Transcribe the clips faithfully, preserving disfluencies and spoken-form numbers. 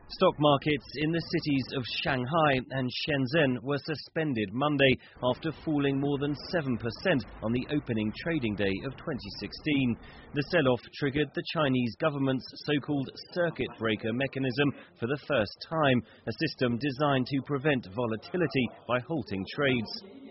Stock markets in the cities of Shanghai and Shenzhen were suspended Monday after falling more than seven percent on the opening trading day of twenty sixteen. The sell-off triggered the Chinese government's so-called circuit breaker mechanism for the first time, a system designed to prevent volatility by halting trades.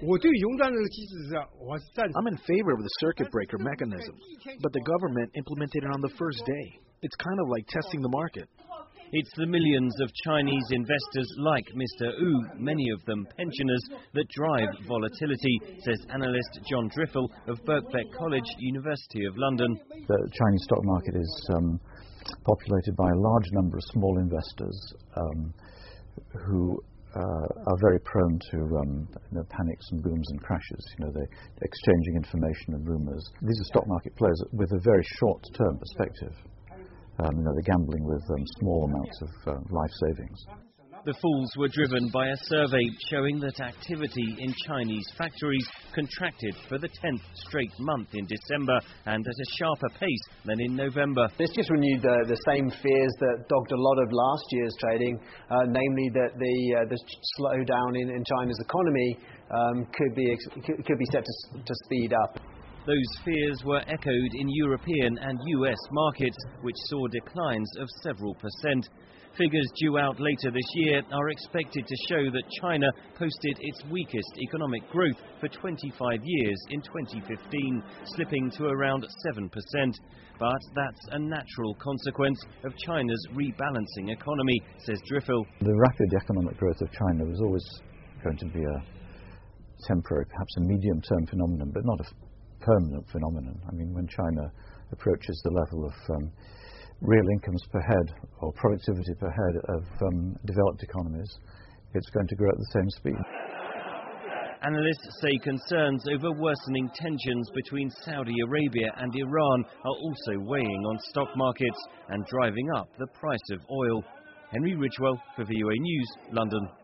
I'm in favor of the circuit breaker mechanism, but the government implemented it on the first day. It's kind of like testing the market. It's the millions of Chinese investors like Mister Wu, many of them pensioners, that drive volatility, says analyst John Driffel of Birkbeck College, University of London. The Chinese stock market is um, populated by a large number of small investors um, who uh, are very prone to um, you know, panics and booms and crashes. You know, they're exchanging information and rumours. These are stock market players with a very short-term perspective. Um, you know, they're gambling with um, small amounts of uh, life savings. The falls were driven by a survey showing that activity in Chinese factories contracted for the tenth straight month in December and at a sharper pace than in November. This just renewed the, the same fears that dogged a lot of last year's trading, uh, namely that the uh, the slowdown in, in China's economy um, could be could be set to, to speed up. Those fears were echoed in European and U S markets, which saw declines of several percent. Figures due out later this year are expected to show that China posted its weakest economic growth for twenty-five years in twenty fifteen, slipping to around seven percent. But that's a natural consequence of China's rebalancing economy, says Driffel. The rapid economic growth of China was always going to be a temporary, perhaps a medium-term phenomenon, but not a permanent phenomenon. I mean, when China approaches the level of um, real incomes per head or productivity per head of um, developed economies, it's going to grow at the same speed. Analysts say concerns over worsening tensions between Saudi Arabia and Iran are also weighing on stock markets and driving up the price of oil. Henry Ridgwell for V O A News, London.